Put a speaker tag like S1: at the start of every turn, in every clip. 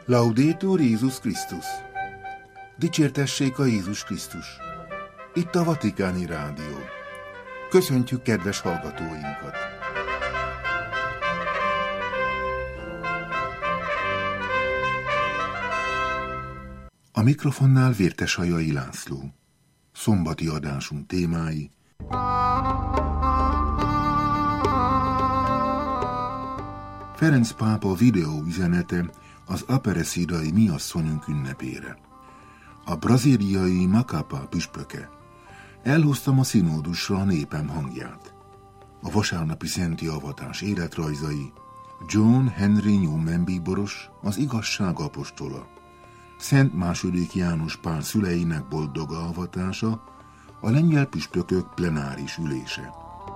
S1: Laudetur Jézus Krisztus! Dicsértessék a Jézus Krisztus! Itt a Vatikáni Rádió. Köszöntjük kedves hallgatóinkat! A mikrofonnál Vértesajai László. Szombati adásunk témái: Ferenc pápa videóüzenete az Aparecidai Mi asszonyunk ünnepére. A brazíliai Macapá püspöke: elhoztam a színódusra a népem hangját. A vasárnapi szenti avatás életrajzai: John Henry Newman bíboros, az igazság apostola. Szent II. János Pál szüleinek boldog avatása, a lengyel püspökök plenáris ülése.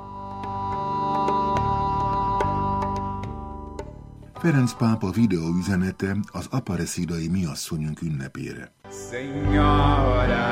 S1: Ferenc pápa videóüzenete az Aparecidai Mi asszonyunk ünnepére.
S2: Señora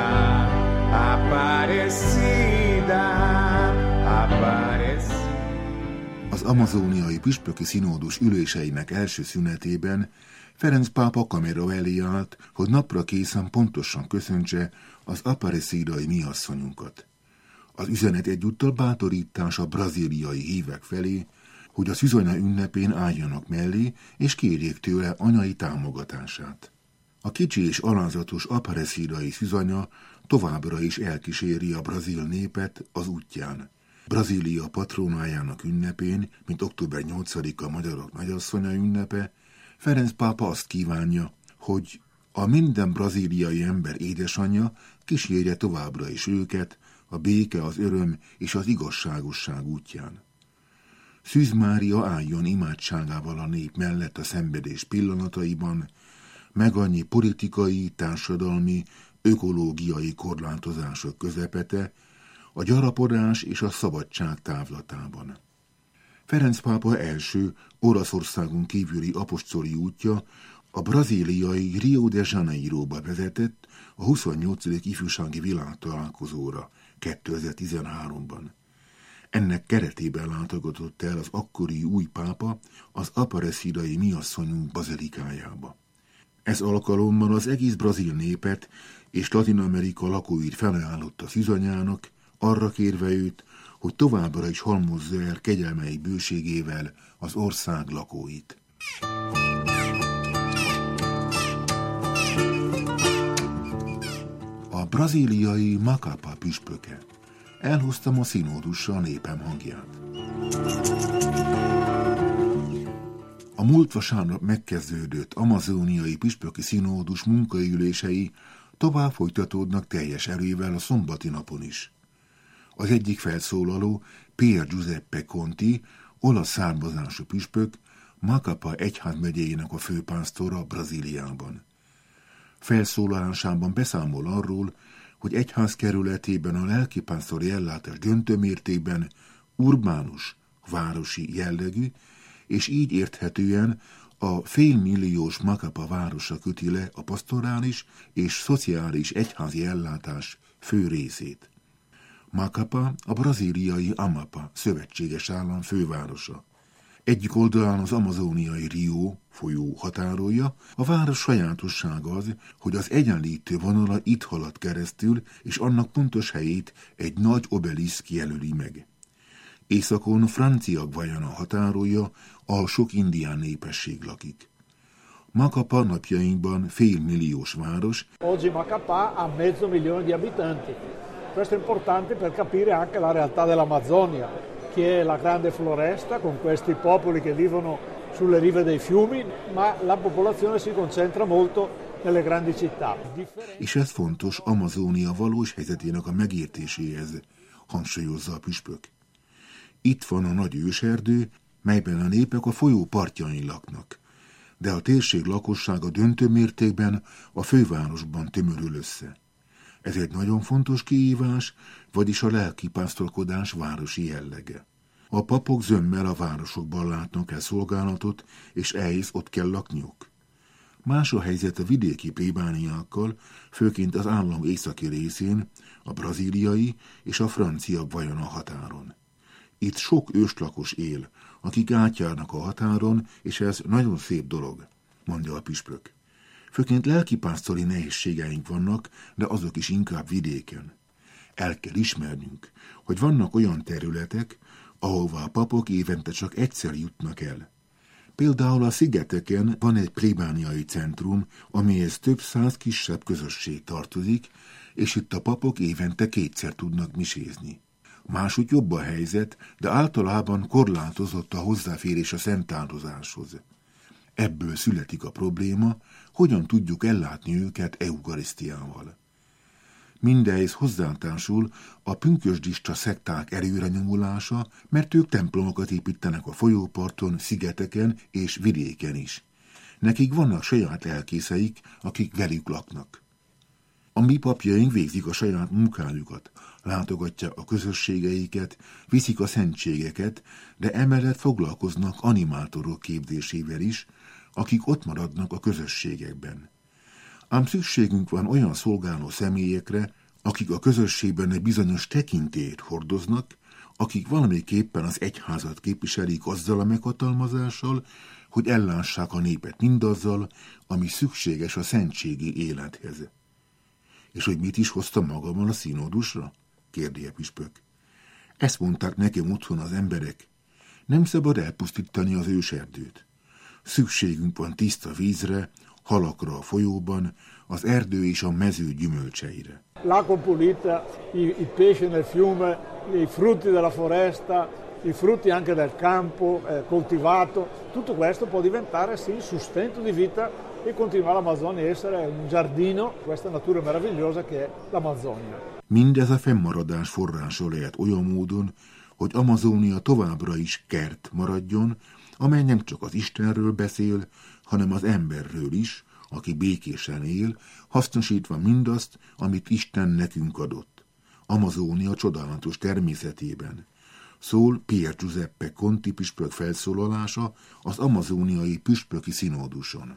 S2: Aparecida, Aparecida.
S1: Az amazóniai püspöki színódus üléseinek első szünetében Ferenc pápa kamera elé állt, hogy napra készen pontosan köszöntse az Aparecidai Mi asszonyunkat. Az üzenet egyúttal bátorítás a brazíliai hívek felé, hogy a szüzanya ünnepén álljanak mellé, és kérjék tőle anyai támogatását. A kicsi és alázatos Aparecidai szüzanya továbbra is elkíséri a brazil népet az útján. Brazília patronájának ünnepén, mint október 8-a magyarok nagyasszonya ünnepe, Ferenc pápa azt kívánja, hogy a minden brazíliai ember édesanyja kísérje továbbra is őket a béke, az öröm és az igazságosság útján. Szűz Mária álljon imádságával a nép mellett a szenvedés pillanataiban, meg annyi politikai, társadalmi, ökológiai korlátozások közepete, a gyarapodás és a szabadság távlatában. Ferenc pápa első Olaszországon kívüli apostoli útja a brazíliai Rio de Janeiróba vezetett a 28. ifjúsági világtalálkozóra 2013-ban. Ennek keretében látogatott el az akkori új pápa az Aparecidai Mi asszonyunk bazilikájába. Ez alkalommal az egész brazil népet és Latin-Amerika lakóit felajánlott a szüzanyának, arra kérve őt, hogy továbbra is halmozza el kegyelmei bőségével az ország lakóit. A brazíliai Macapá püspöke: elhoztam a színódusra a népem hangját. A múlt vasárnap megkezdődött amazóniai püspöki színódus munkaülései tovább folytatódnak teljes erővel a szombati napon is. Az egyik felszólaló, Pier Giuseppe Conti, olasz származású püspök, Macapá egyházmegyéjének a főpásztora Brazíliában. Felszólalásában beszámol arról, hogy egyház kerületében a lelkipásztori ellátás döntő mértékben urbánus, városi jellegű, és így érthetően a félmilliós Macapá városa köti le a pastorális és szociális egyházi ellátás fő részét. Macapá a brazíliai Amapá szövetséges állam fővárosa. Egyik oldalán az amazóniai Rio folyó határolja, a város sajátossága az, hogy az egyenlítő vonala itt halad keresztül, és annak pontos helyét egy nagy obeliszk jelöli meg. Északon Francia Guayana határolja, ahol sok indián népesség lakik. Macapá napjainkban félmilliós város.
S3: Oggi Macapá ha 500 milioni di abitanti. Questo è importante per capire anche la realtà dell'Amazzonia, che è la grande floresta con questi popoli che vivono sulle rive dei fiumi, ma la popolazione si concentra molto nelle grandi città.
S1: És ez fontos Amazónia valós helyzetének a megértéséhez, hangsúlyozza a püspök. Itt van a nagy őserdő, melyben a népek a folyó partjain laknak, de a térség lakossága döntő mértékben a fővárosban tömörül össze. Ez egy nagyon fontos kihívás, vagyis a lelkipásztorkodás városi jellege. A papok zömmel a városokban látnak el szolgálatot, és ehhez ott kell lakniuk. Más a helyzet a vidéki plébániákkal, főként az állam északi részén, a brazíliai és a francia Guayana határon. Itt sok őslakos él, akik átjárnak a határon, és ez nagyon szép dolog, mondja a püspök. Főként lelkipásztori nehézségeink vannak, de azok is inkább vidéken. El kell ismernünk, hogy vannak olyan területek, ahová a papok évente csak egyszer jutnak el. Például a szigeteken van egy plébániai centrum, amihez több 100 kisebb közösség tartozik, és itt a papok évente 2-szer tudnak misézni. Máshogy jobb a helyzet, de általában korlátozott a hozzáférés a szentáldozáshoz. Ebből születik a probléma, hogyan tudjuk ellátni őket eukarisztiával. Mindehhez hozzátársul a pünkösdista szekták erőre nyomulása, mert ők templomokat építenek a folyóparton, szigeteken és vidéken is. Nekik vannak saját lelkészeik, akik velük laknak. A mi papjaink végzik a saját munkájukat, látogatják a közösségeiket, viszik a szentségeket, de emellett foglalkoznak animátorok képzésével is, akik ott maradnak a közösségekben. Ám szükségünk van olyan szolgáló személyekre, akik a közösségben egy bizonyos tekintélyt hordoznak, akik valamiképpen az egyházat képviselik azzal a meghatalmazással, hogy ellássák a népet mindazzal, ami szükséges a szentségi élethez. És hogy mit is hoztam magammal a színódusra? Kérdi a püspök. Ezt mondták nekem otthon az emberek. Nem szabad elpusztítani az őserdőt. Szükségünk van tiszta vízre, halakra a folyóban, az erdő és a mező gyümölcseire.
S3: L'acqua pulita, i pesci nel fiume, i frutti della foresta, i frutti anche del campo coltivato, tutto questo può diventare sì sustento di vita e continua l'Amazzonia a essere un giardino, questa natura meravigliosa che è l'Amazzonia.
S1: Mindez a fennmaradás forrása lehet olyan módon, hogy Amazónia továbbra is kert maradjon, amely nem csak az Istenről beszél, hanem az emberről is, aki békésen él, hasznosítva mindazt, amit Isten nekünk adott. Amazónia csodálatos természetében. Szól Pier Giuseppe Conti püspök felszólalása az amazóniai püspöki színóduson.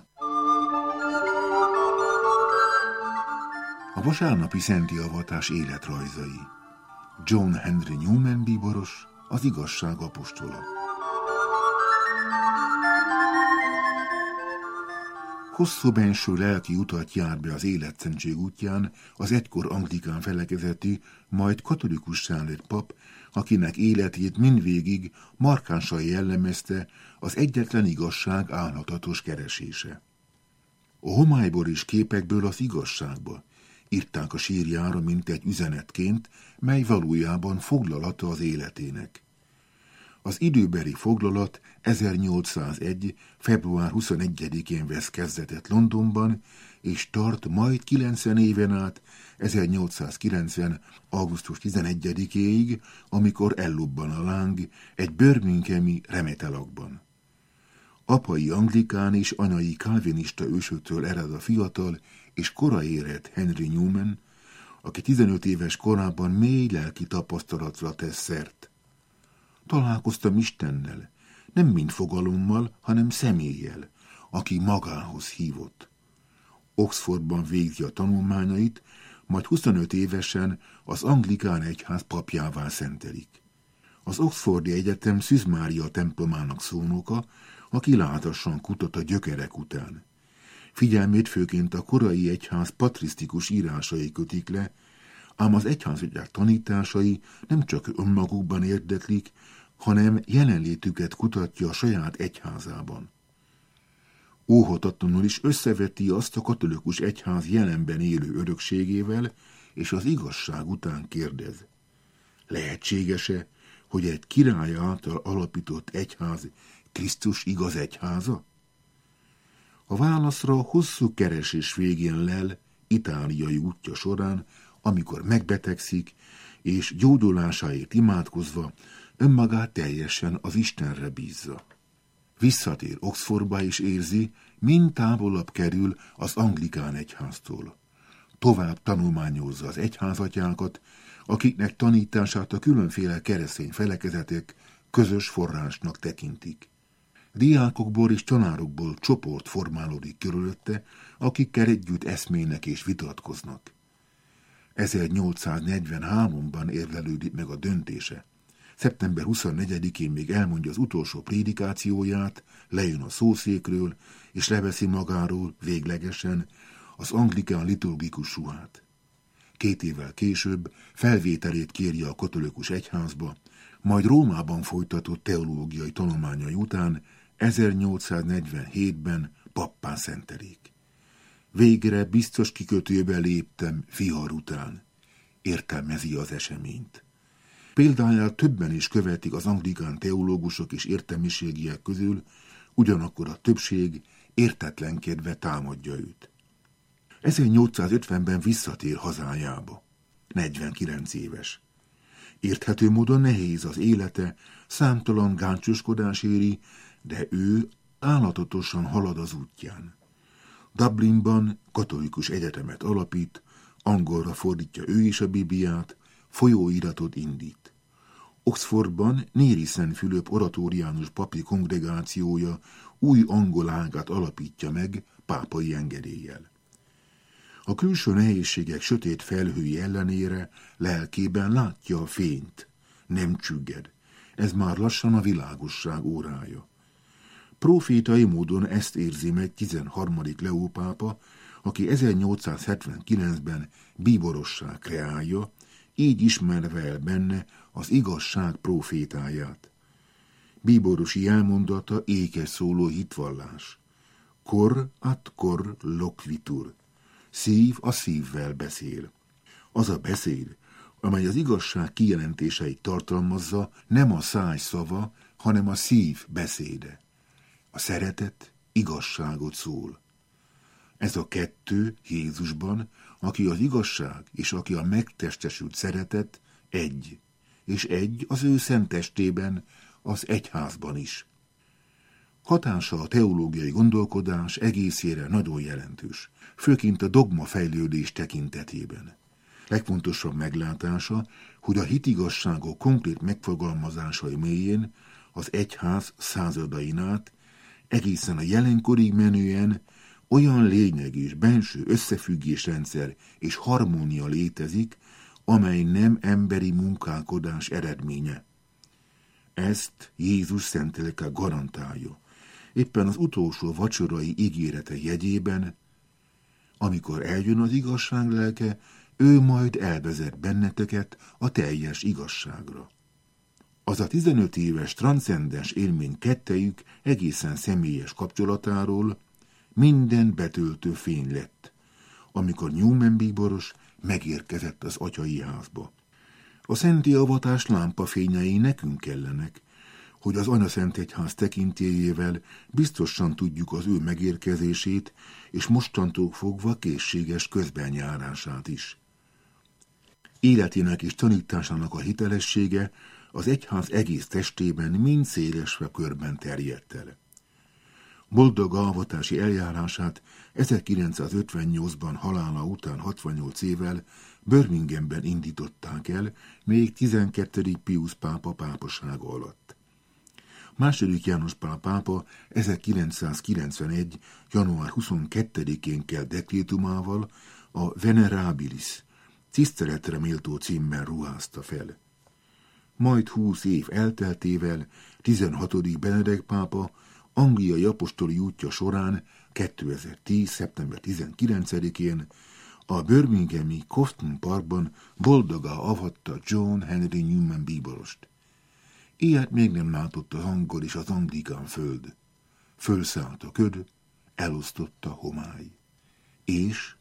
S1: A vasárnapi szenti avatás életrajzai. John Henry Newman bíboros, az igazság apostola. Hosszú benső lelki utat jár be az életszentség útján az egykor anglikán felekezetű, majd katolikussá lett pap, akinek életét mindvégig markánsan jellemezte az egyetlen igazság álhatatos keresése. A homályból és képekből az igazságba írták a sírjára mintegy üzenetként, mely valójában foglalata az életének. Az időbeli foglalat 1801. február 21-én vesz kezdetet Londonban, és tart majd 90 éven át 1890. augusztus 11-éig, amikor ellobban a láng egy birminghami remetelakban. Apai anglikán és anyai kalvinista ősöktől ered a fiatal és koraérett Henry Newman, aki 15 éves korában mély lelki tapasztalatra tesz szert. Találkoztam Istennel, nem mint fogalommal, hanem személlyel, aki magához hívott. Oxfordban végzi a tanulmányait, majd 25 évesen az anglikán egyház papjává szentelik. Az Oxfordi Egyetem Szűz Mária templomának szónoka, aki láthatóan kutat a gyökerek után. Figyelmét főként a korai egyház patrisztikus írásai kötik le, ám az egyházügyek tanításai nem csak önmagukban érdeklik, hanem jelenlétüket kutatja a saját egyházában. Óhatatlanul is összeveti azt a katolikus egyház jelenben élő örökségével, és az igazság után kérdez. Lehetséges-e, hogy egy király által alapított egyház Krisztus igaz egyháza? A válaszra hosszú keresés végén lel itáliai útja során, amikor megbetegszik, és gyógyulásáért imádkozva önmagát teljesen az Istenre bízza. Visszatér Oxfordba és érzi, mind távolabb kerül az anglikán egyháztól. Tovább tanulmányozza az egyházatyákat, akiknek tanítását a különféle keresztény felekezetek közös forrásnak tekintik. Diákokból és tanárokból csoport formálódik körülötte, akikkel együtt eszmének és vitatkoznak. 1843-ban érlelődik meg a döntése. szeptember 24-én még elmondja az utolsó prédikációját, lejön a szószékről, és leveszi magáról véglegesen az anglikán liturgikus ruhát. 2 évvel később felvételét kéri a katolikus egyházba, majd Rómában folytatott teológiai tanulmányai után 1847-ben pappá szentelik. Végre biztos kikötőbe léptem vihar után, értelmezi az eseményt. Példáját többen is követik az anglikán teológusok és értelmiségiek közül, ugyanakkor a többség értetlenkedve támadja őt. 1850-ben visszatér hazájába, 49 éves. Érthető módon nehéz az élete, számtalan gáncsoskodás éri, de ő állatatosan halad az útján. Dublinban katolikus egyetemet alapít, angolra fordítja ő is a Bibliát, folyóiratot indít. Oxfordban Néri Szent Fülöp oratóriánus papi kongregációja új angol ágát alapítja meg pápai engedéllyel. A külső nehézségek sötét felhői ellenére lelkében látja a fényt, nem csügged. Ez már lassan a világosság órája. Profétai módon ezt érzi meg 13. Leó pápa, aki 1879-ben bíborossá kreálja, így ismerve el benne az igazság profétáját. Bíborosi elmondata ékes szóló hitvallás. Cor ad cor loquitur. Szív a szívvel beszél. Az a beszéd, amely az igazság kijelentéseit tartalmazza, nem a száj szava, hanem a szív beszéde. A szeretet igazságot szól. Ez a kettő Jézusban, aki az igazság és aki a megtestesült szeretet, egy, és egy az ő szent testében, az egyházban is. Hatása a teológiai gondolkodás egészére nagyon jelentős, főként a dogma fejlődés tekintetében. Legfontosabb meglátása, hogy a hitigasságok konkrét megfogalmazásai mélyén az egyház századain át egészen a jelenkorig menően olyan lényeg és benső összefüggésrendszer és harmónia létezik, amely nem emberi munkálkodás eredménye. Ezt Jézus szent lelke garantálja. Éppen az utolsó vacsorai ígérete jegyében, amikor eljön az igazság lelke, ő majd elvezet benneteket a teljes igazságra. Az a 15 éves transzcendens élmény kettejük egészen személyes kapcsolatáról minden betöltő fény lett, amikor Newman bíboros megérkezett az atyai házba. A szenti avatás lámpafényei nekünk kellenek, hogy az Anyaszentegyház tekintélyével biztosan tudjuk az ő megérkezését, és mostantól fogva készséges közbenjárását is. Életének és tanításának a hitelessége az egyház egész testében mind szélesve körben terjedt el. Boldog avatási eljárását 1958-ban halála után 68 évvel Birminghamben indították el, még 12. Piusz pápa pápasága alatt. II. János Pál pápa 1991. január 22-én kelt dekrétumával a Venerabilis, tiszteletre méltó címmel ruházta fel. Majd 20 év elteltével 16. Benedek pápa angliai apostoli útja során 2010. szeptember 19-én a birminghami Cofton Parkban boldogá avatta John Henry Newman bíborost. Ilyet még nem látott az angol és az anglikán föld. Fölszállt a köd, elosztotta homály. És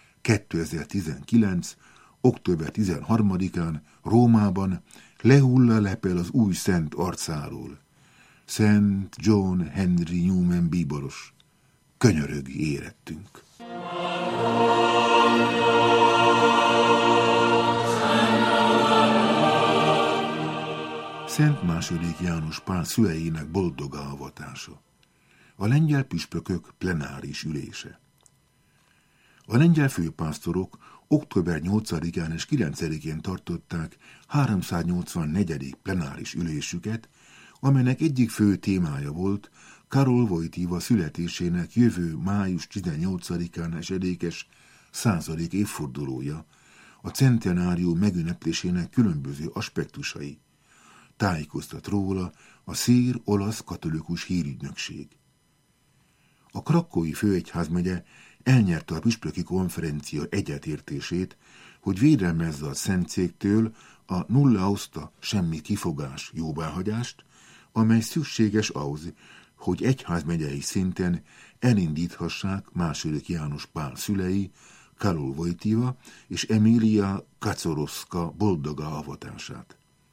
S1: 2019. október 13-án Rómában lehull a lepel az új szent arcáról. Szent John Henry Newman bíboros. Könyörög érettünk. Szent II. János Pál szüleinek boldog avatása. A lengyel püspökök plenáris ülése. A lengyel főpásztorok október 8-án és 9-én tartották 384. plenáris ülésüket, amelynek egyik fő témája volt Karol Wojtyła születésének jövő május 18-án esedékes 100. évfordulója, a centenárium megünneplésének különböző aspektusai. tájékoztat róla a szír-olasz katolikus hírügynökség. A krakói főegyházmegye elnyerte a püspöki konferencia egyetértését, hogy védelmezze a szentszéktől a nulla oszta semmi kifogás jóváhagyást, amely szükséges ahhoz, hogy egyházmegyei szinten elindíthassák II. János Pál szülei, Karol Wojtyła és Emilia Kaczorowska boldoga avatását.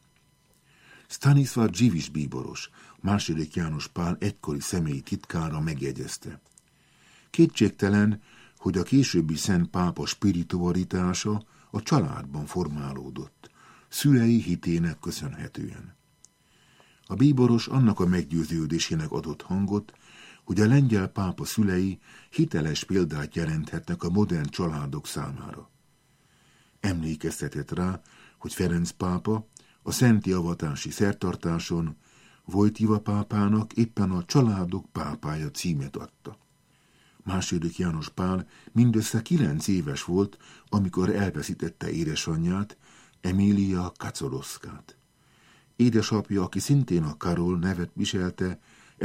S1: Stanisław Dziwisz bíboros, II. János Pál egykori személyi titkára megjegyezte. Kétségtelen, hogy a későbbi szent pápa spiritualitása a családban formálódott, szülei hitének köszönhetően. A bíboros annak a meggyőződésének adott hangot, hogy a lengyel pápa szülei hiteles példát jelenthetnek a modern családok számára. Emlékeztetett rá, hogy Ferenc pápa a szenti avatási szertartáson Wojtyła pápának éppen a családok pápája címet adta. II. János Pál mindössze 9 éves volt, amikor elveszítette édesanyját, Emilia Kaczorowskát. Édesapja, aki szintén a Karol nevet viselte,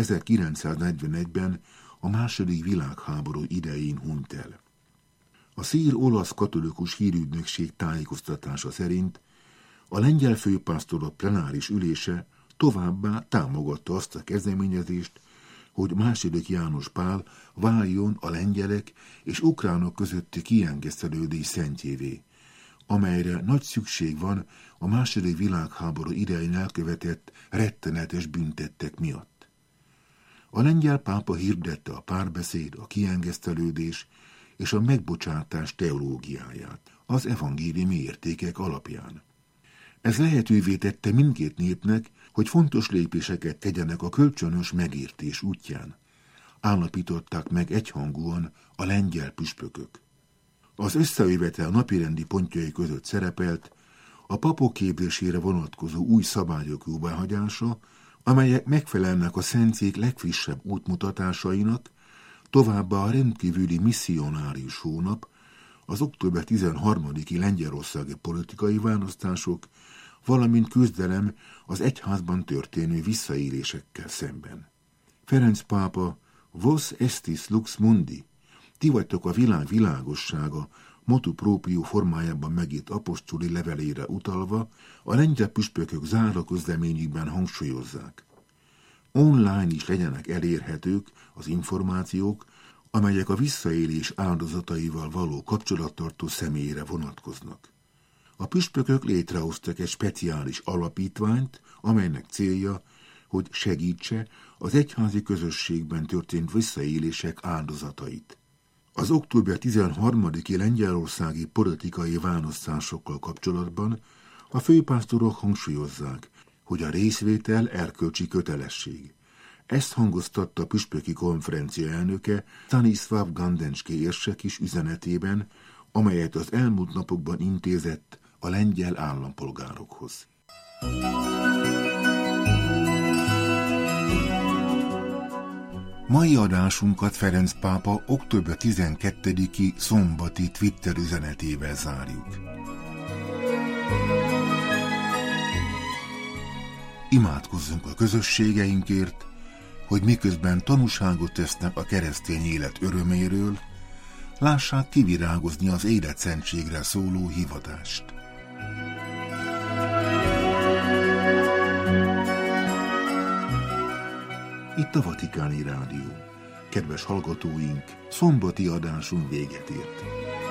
S1: 1941-ben a II. Világháború idején hunyt el. A szír-olasz katolikus hírügynökség tájékoztatása szerint a lengyel főpásztorok plenáris ülése továbbá támogatta azt a kezdeményezést, hogy II. János Pál váljon a lengyelek és ukránok közötti kiengesztelődés szentjévé, amelyre nagy szükség van a II. Világháború idején elkövetett rettenetes bűntettek miatt. A lengyel pápa hirdette a párbeszéd, a kiengesztelődés és a megbocsátás teológiáját az evangéliumi értékek alapján. Ez lehetővé tette mindkét népnek, hogy fontos lépéseket tegyenek a kölcsönös megértés útján. Állapították meg egyhangúan a lengyel püspökök. Az összejövetel napirendi pontjai között szerepelt a papok képzésére vonatkozó új szabályok jóváhagyása, amelyek megfelelnek a szentszék legfrissebb útmutatásainak, továbbá a rendkívüli misszionárius hónap, az október 13-i lengyelországi politikai választások, valamint küzdelem az egyházban történő visszaélésekkel szemben. Ferenc pápa, Vos estis lux mundi, ti vagytok a világ világossága, motu proprio formájában megírt apostoli levelére utalva, a lengyel püspökök záró közleményükben hangsúlyozzák. Online is legyenek elérhetők az információk, amelyek a visszaélés áldozataival való kapcsolattartó személyre vonatkoznak. A püspökök létrehoztak egy speciális alapítványt, amelynek célja, hogy segítse az egyházi közösségben történt visszaélések áldozatait. Az október 13-i lengyelországi politikai választásokkal kapcsolatban a főpásztorok hangsúlyozzák, hogy a részvétel erkölcsi kötelesség. Ezt hangoztatta a püspöki konferencia elnöke Stanisław Gandenski érsek is üzenetében, amelyet az elmúlt napokban intézett a lengyel állampolgárokhoz. Mai adásunkat Ferenc pápa október 12-i szombati Twitter üzenetével zárjuk. Imádkozzunk a közösségeinkért, hogy miközben tanúságot tesznek a keresztény élet öröméről, lássák kivirágozni az életszentségre szóló hivatást. Itt a Vatikáni Rádió. Kedves hallgatóink, szombati adásunk véget ért.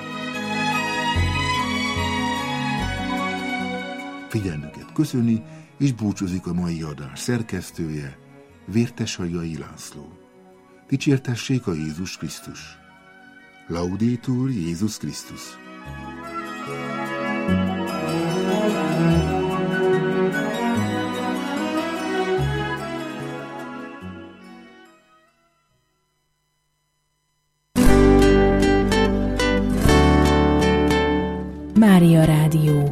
S1: Figyelmüket köszöni és búcsúzik a mai adás szerkesztője, Vérteshagyai László. Dicsértessék a Jézus Krisztus! Laudetur Jézus Krisztus!
S4: Mária Rádió.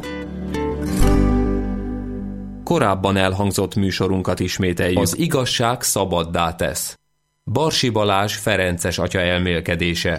S5: Korábban elhangzott műsorunkat ismételjük. Az igazság szabaddá tesz. Barsi Balázs ferences atya elmélkedése.